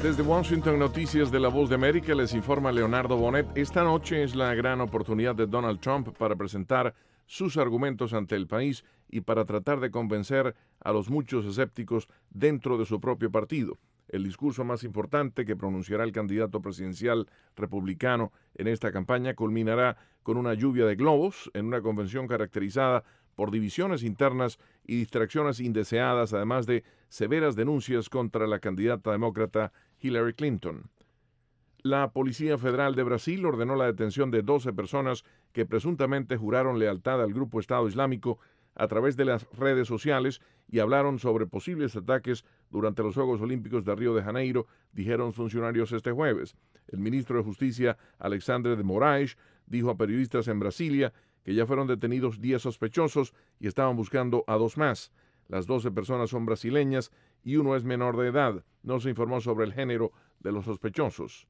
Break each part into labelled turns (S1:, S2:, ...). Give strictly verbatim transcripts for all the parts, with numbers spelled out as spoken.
S1: Desde Washington, Noticias de la Voz de América, les informa Leonardo Bonet. Esta noche es la gran oportunidad de Donald Trump para presentar sus argumentos ante el país y para tratar de convencer a los muchos escépticos dentro de su propio partido. El discurso más importante que pronunciará el candidato presidencial republicano en esta campaña culminará con una lluvia de globos en una convención caracterizada por divisiones internas y distracciones indeseadas, además de severas denuncias contra la candidata demócrata Hillary Clinton. La Policía Federal de Brasil ordenó la detención de doce personas que presuntamente juraron lealtad al grupo Estado Islámico a través de las redes sociales y hablaron sobre posibles ataques durante los Juegos Olímpicos de Río de Janeiro, dijeron funcionarios este jueves. El ministro de Justicia, Alexandre de Moraes, dijo a periodistas en Brasilia que ya fueron detenidos diez sospechosos y estaban buscando a dos más. Las doce personas son brasileñas y uno es menor de edad. No se informó sobre el género de los sospechosos.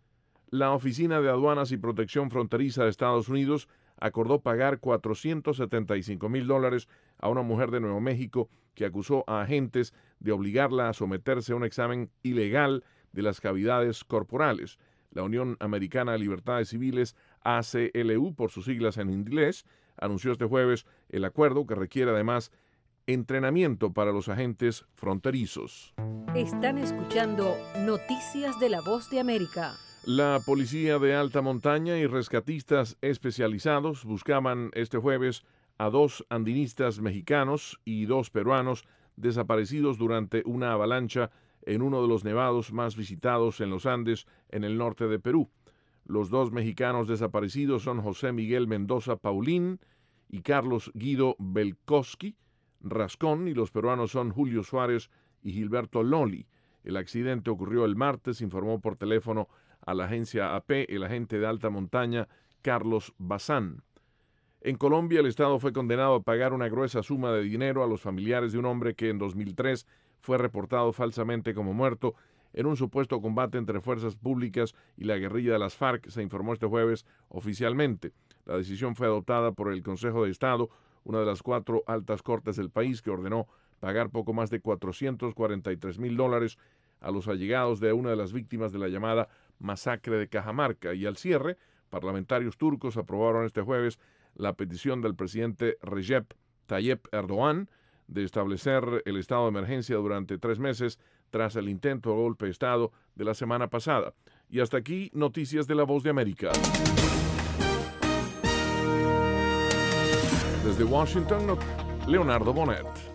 S1: La Oficina de Aduanas y Protección Fronteriza de Estados Unidos acordó pagar cuatrocientos setenta y cinco mil dólares a una mujer de Nuevo México que acusó a agentes de obligarla a someterse a un examen ilegal de las cavidades corporales. La Unión Americana de Libertades Civiles, A C L U por sus siglas en inglés, anunció este jueves el acuerdo que requiere además entrenamiento para los agentes fronterizos.
S2: Están escuchando Noticias de la Voz de América.
S1: La policía de alta montaña y rescatistas especializados buscaban este jueves a dos andinistas mexicanos y dos peruanos desaparecidos durante una avalancha en uno de los nevados más visitados en los Andes, en el norte de Perú. Los dos mexicanos desaparecidos son José Miguel Mendoza Paulín y Carlos Guido Belkowski Rascón, y los peruanos son Julio Suárez y Gilberto Loli. El accidente ocurrió el martes, informó por teléfono a la agencia A P el agente de alta montaña Carlos Bazán. En Colombia, el Estado fue condenado a pagar una gruesa suma de dinero a los familiares de un hombre que en dos mil tres fue reportado falsamente como muerto en un supuesto combate entre fuerzas públicas y la guerrilla de las FARC, se informó este jueves oficialmente. La decisión fue adoptada por el Consejo de Estado, una de las cuatro altas cortes del país, que ordenó pagar poco más de cuatrocientos cuarenta y tres mil dólares a los allegados de una de las víctimas de la llamada masacre de Cajamarca. Y al cierre, parlamentarios turcos aprobaron este jueves la petición del presidente Recep Tayyip Erdogan de establecer el estado de emergencia durante tres meses tras el intento de golpe de Estado de la semana pasada. Y hasta aquí, Noticias de la Voz de América. Desde Washington, Leonardo Bonet.